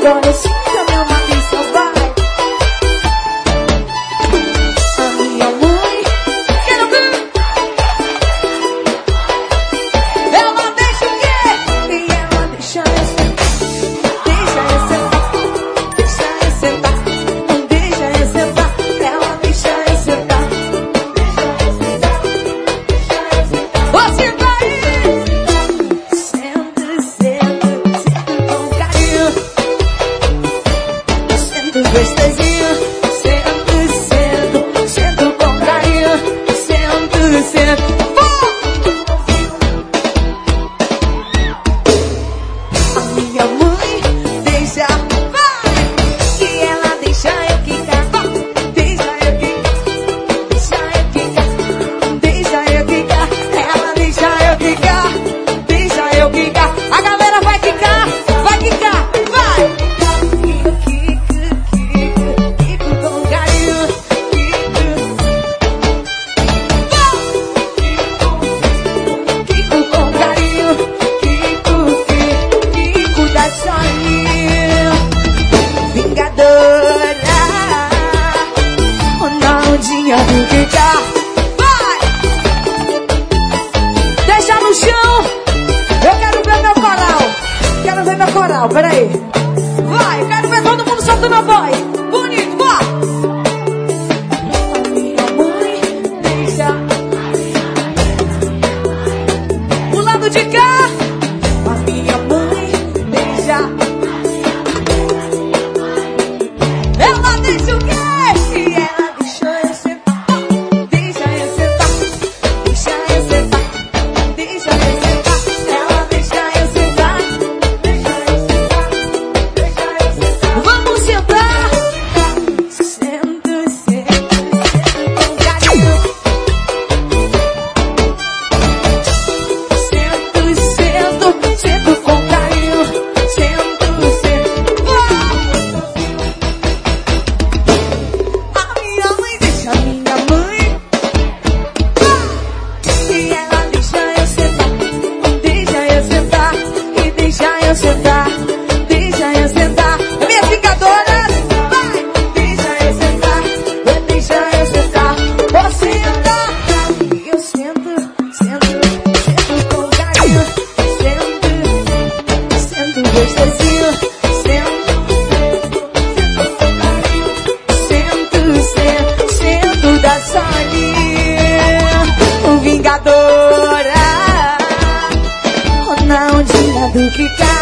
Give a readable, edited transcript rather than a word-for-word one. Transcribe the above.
Agora sinta meu Maurício, vai. A minha mãe, quero ver. Ela deixa o quê? E ela deixa eu sentar. Deixa eu sentar. Deixa eu sentar. Deixa eu sentar. Ela deixa eu sentar. Deixa eu sentar. Deixa eu sentar. Você vai. Senta, senta, senta com carinho. Senta gostosinho. Senta, senta, senta com carinho. Senta, senta. A minha mãe deixa, vai, que ela deixa eu quicar, deixa eu quicar, deixa eu quicar, deixa eu quicar, ela deixa eu quicar, deixa eu quicar, a galera vai quicar, vai, quico com carinho, quico com carinho, quico da Soninha, vingadora, Ronaldinha do Kika, vai! Deixa no chão, eu quero ver meu coral, peraí, vai, eu quero ver todo mundo soltando a voz, bonito, vai! A minha mãe deixa o lado de cá. A minha mãe deixa. Ela deixa o quê? E ela deixa eu sentar. Deixa eu sentar. Deixa eu sentar. Deixa eu sentar. Ela deixa eu sentar. Deixa eu sentar. Deixa eu sentar. Vamos sentar. Senta, senta, senta com carinho. Sento, sento, sento com carinho. Sento, sento. A minha mãe deixa a minha mãe. E ela deixa eu sentar. Deixa eu sentar. E deixa eu sentar. Deixa eu sentar. É minha ficadora. Vai. Deixa eu sentar. Deixa eu sentar. Vou sentar. E eu sento, sento, sento com carinho. Sento, sento gostosinho. Sento da Soninha, Vingadora, Ronaldinha do Kika.